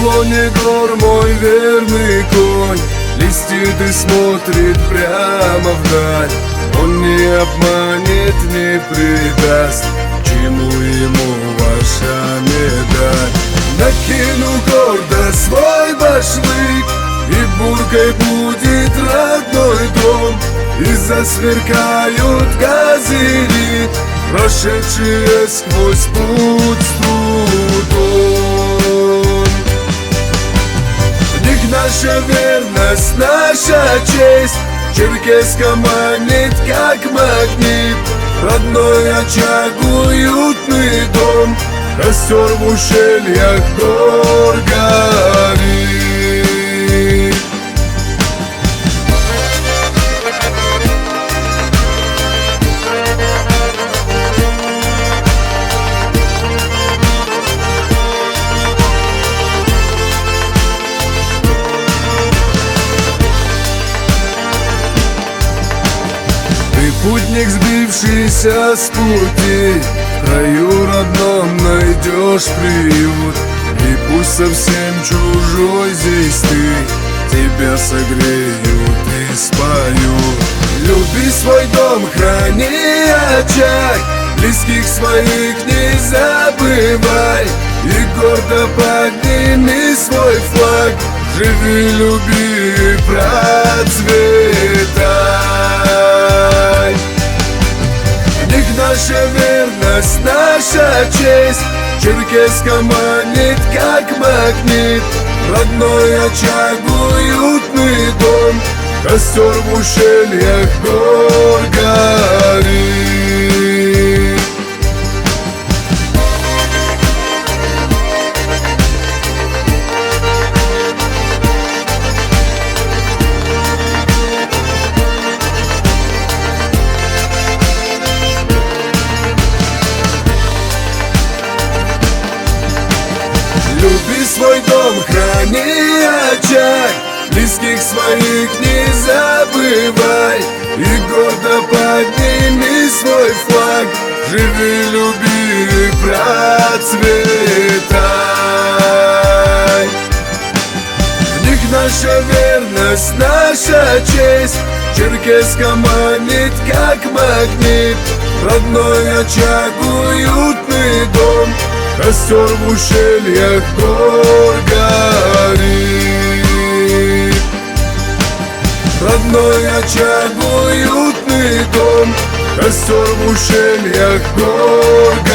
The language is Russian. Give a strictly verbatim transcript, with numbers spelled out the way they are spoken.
склоне гор мой верный конь листит и смотрит прямо вдаль. Он не обманет, не предаст, чему ему ваша медаль. Накину гордо свой башлык, и буркой будет родной дом, и засверкают газели, прошедшие сквозь путь с трудом. В них наша верность, наша честь, Черкесска манит, как магнит. Родной очаг, уютный дом, костер в ущельях гор горит. Путник, сбившийся с пути, в краю родном найдешь приют. И пусть совсем чужой здесь ты, тебя согреют и споют. Люби свой дом, храни очаг, близких своих не забывай, и гордо подними свой флаг. Живи, люби, процветай. В них наша верность, наша честь, Черкесска манит, как магнит. Родной очаг, уютный дом, костер в ущельях гор горит. Люби свой дом, храни очаг, близких своих не забывай, и гордо подними свой флаг. Живи, люби, процветай. В них наша верность, наша честь, Черкесска манит, как магнит. Родной очаг, уютный дом, костер в ущельях гор горит. Родной очаг, уютный дом, костер в ущельях гор горит.